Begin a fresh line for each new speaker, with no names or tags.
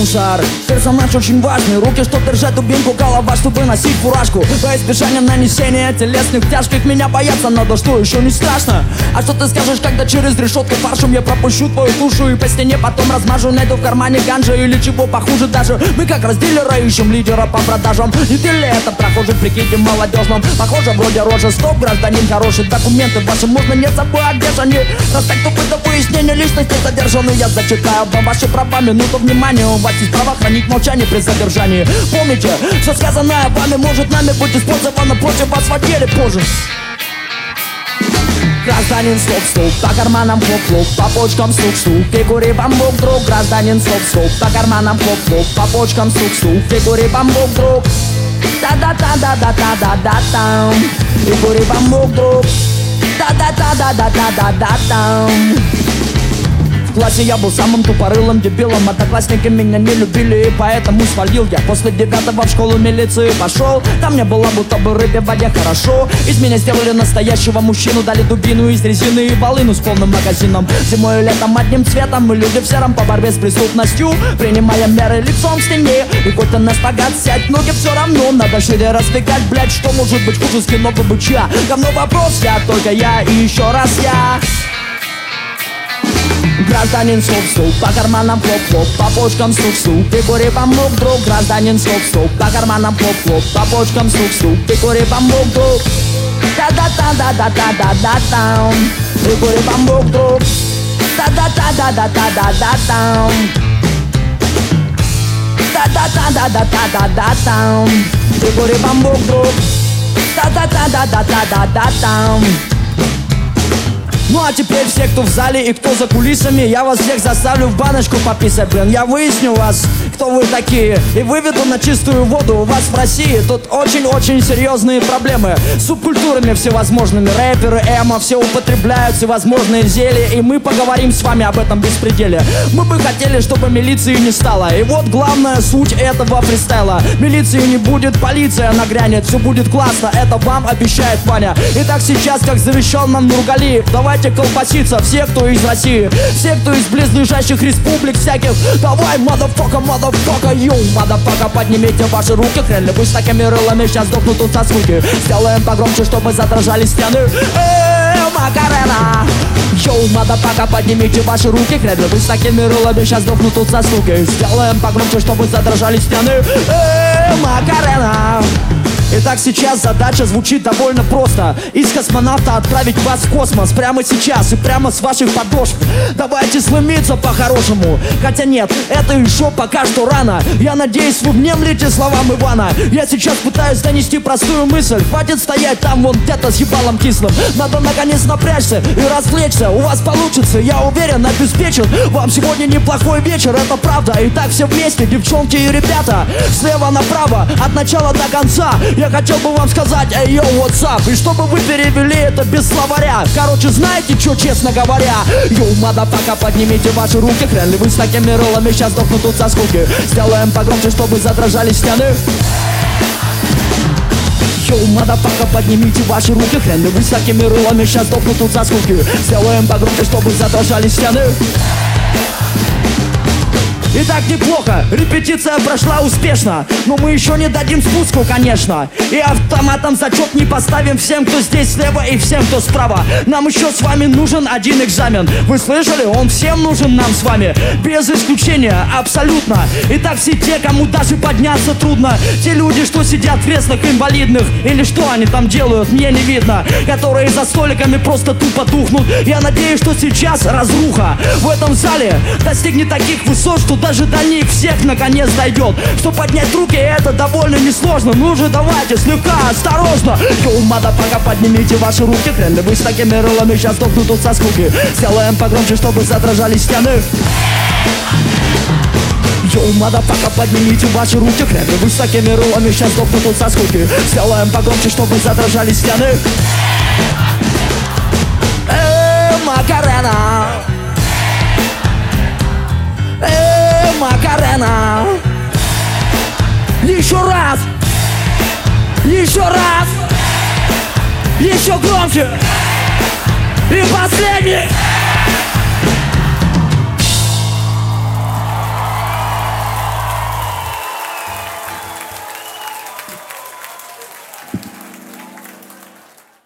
мусор. Персонаж очень важный, руки, чтоб держать дубинку, голова, чтобы носить фуражку. Во избежание нанесения телесных тяжких меня бояться надо, что еще не страшно. А что ты скажешь, когда через решетку фаршем я пропущу твою душу и по стене потом размажу, найду в кармане ганжа или чего похуже даже. Мы как раз дилера ищем лидера по продажам. Не ты ли это прохожий в прикиде молодежном? Похоже, вроде рожа, стоп, гражданин хороший. Документы ваши можно не забыть, а где же они? Раз так, то вы до выяснения личности задержаны. Я зачитаю вам ваши права, минуту внимания. У вас есть право хранить молчание при задержании. Помните, что сказанное вами может нами быть использовано против вас в деле позже. Гражданин, стоп-стоп, по карманам хлоп-хлоп, по почкам стук-стук, фигуре бамбук, друг. Гражданин, стоп-стоп, по карманам хлоп-хлоп, по почкам стук-стук, фигуре бамбук, друг. Да-да-да-да-да-да-да-да-там, фигуре бамбук, друг. Да-да-да-да-да-да-да-да-там. В классе я был самым тупорылым дебилом. Одноклассники меня не любили, и поэтому свалил я. После 9-го в школу милиции пошел. Там мне было будто бы рыбе в воде хорошо. Из меня сделали настоящего мужчину. Дали дубину из резины и волыну с полным магазином. Зимой и летом одним цветом. Мы люди в сером по борьбе с преступностью, принимая меры лицом к стене. И хоть ты на шпагат сядь, ноги все равно надо шире раздвигать. Блять, что может быть хуже скинного быча? Говно вопрос, я только я и еще раз я. Гражданин, стоп-стоп, по карманам хлоп-хлоп, по почкам стук-стук, фигуре бамбук, друг. Гражданин, стоп-стоп, по карманам хлоп-хлоп, по почкам стук-стук, фигуре бамбук, друг. Да-да-да-да-да-да-да-да-там, фигуре бамбук, друг. Да-да-да-да-да-да-да-да-там, да-да-да-да-да-да-да-да-там, фигуре бамбук, друг. Да-да-да-да-да-да-да-да-там. Ну а теперь все, кто в зале и кто за кулисами, я вас всех заставлю в баночку пописать, блин. Я выясню вас, кто вы такие, и выведу на чистую воду. У вас в России тут очень-очень серьезные проблемы с субкультурами всевозможными. Рэперы, эмо, все употребляют всевозможные зелья, и мы поговорим с вами об этом беспределе. Мы бы хотели, чтобы милиции не стало. И вот главная суть этого фристайла: милиции не будет, полиция нагрянет, все будет классно, это вам обещает Ваня. Итак, сейчас, как завещал нам Нургалиев, давайте колбаситься все, кто из России, все, кто из близлежащих республик всяких. Давай, motherfucker, йоу, motherfucker, поднимите ваши руки. Хрен ли вы с такими рылами, сейчас сдохнут тут со скуки. Сделаем погромче, чтобы задрожали стены. Макарена. Йоу, motherfucker, поднимите ваши руки. Хрен ли вы с такими рылами, сейчас сдохнут тут со скуки. Сделаем погромче, чтобы задрожали стены. Макарена. Итак, сейчас задача звучит довольно просто: из космонавта отправить вас в космос прямо сейчас и прямо с ваших подошв. Давайте сломиться по-хорошему. Хотя нет, это еще пока что рано. Я надеюсь, вы внемлете словам Ивана. Я сейчас пытаюсь донести простую мысль. Хватит стоять там вон где-то с ебалом кислым. Надо наконец напрячься и развлечься. У вас получится, я уверен, обеспечен. Вам сегодня неплохой вечер, это правда. Итак, все вместе, девчонки и ребята, слева направо, от начала до конца. Я хотел бы вам сказать, эй, йоу, what's up? И чтобы вы перевели это без словаря. Короче, знаете, что, честно говоря? Йоу, motherfucker, поднимите ваши руки. Хрен ли вы с такими роллами, сейчас сдохнут тут со скуки. Сделаем погромче, чтобы задрожали стены. Йоу, motherfucker, поднимите ваши руки. Хрен ли вы с такими роллами, сейчас сдохнут тут со скуки. Сделаем погромче, чтобы задрожали стены. Итак, неплохо, репетиция прошла успешно, но мы еще не дадим спуску, конечно. И автоматом зачет не поставим всем, кто здесь слева, и всем, кто справа. Нам еще с вами нужен один экзамен. Вы слышали? Он всем нужен нам с вами, без исключения, абсолютно. Итак, все те, кому даже подняться трудно, те люди, что сидят в креслах инвалидных, или что они там делают, мне не видно, которые за столиками просто тупо тухнут. Я надеюсь, что сейчас разруха в этом зале достигнет таких высот, что даже до них всех наконец дойдет. Что поднять руки, это довольно несложно. Ну же, давайте, слегка, осторожно. Йоу, motherfucker, поднимите ваши руки. Хрен ли вы с такими рылами, сейчас сдохнут тут со скуки. Сделаем погромче, чтобы задрожали стены. Йоу, motherfucker, поднимите ваши руки. Хрен ли вы с такими рылами, сейчас сдохнут тут со скуки. Сделаем погромче, чтобы задрожали стены. Макарена. Макарена. Еще раз. Еще раз. Еще громче. И последний.